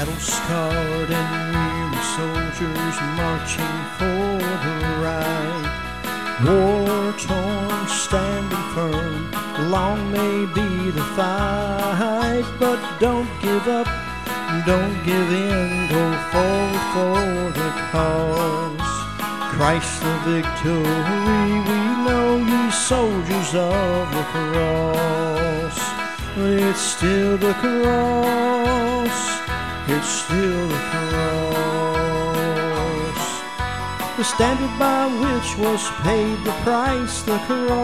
Battle-scarred and weary soldiers marching for the right. War-torn, standing firm, long may be the fight, but don't give up, don't give in, go forward for the cause. Christ the victory we know, ye soldiers of the cross. It's still the cross, it's still the cross. The standard by which was paid the price, the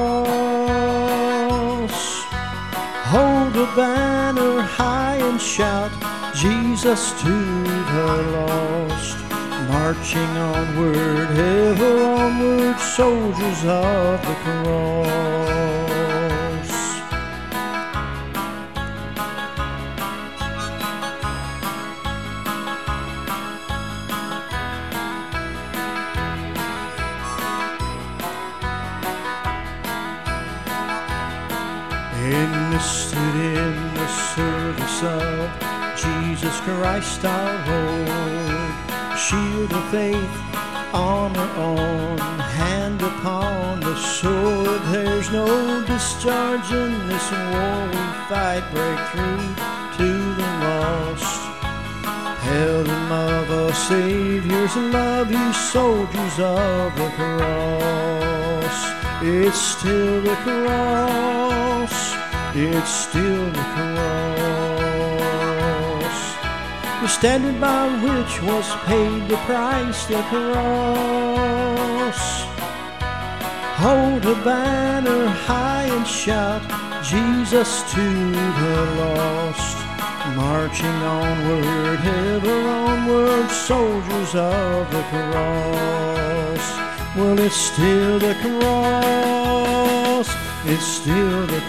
cross. Hold the banner high and shout, Jesus to the lost. Marching onward, ever onward, soldiers of the cross. Enlisted in the service of Jesus Christ our Lord, shield of faith, armor on, hand upon the sword. There's no discharge in this war we fight, break through to the lost. Hail them of our Savior's love, you soldiers of the cross. It's still the cross, it's still the cross. The standard by which was paid the price, the cross. Hold a banner high and shout, Jesus to the lost. Marching onward, ever onward, soldiers of the cross. Well, it's still the cross, it's still the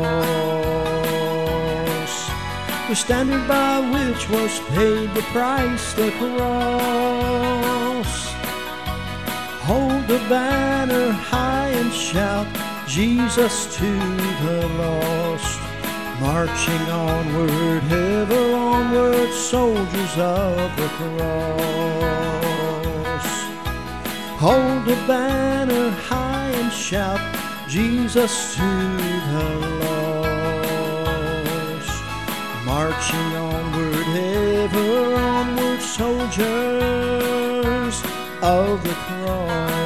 cross. The standard by which was paid the price, the cross. Hold the banner high and shout, Jesus to the lost. Marching onward, ever onward, soldiers of the cross. Hold the banner high and shout, Jesus to the lost. Marching onward, ever onward, soldiers of the cross.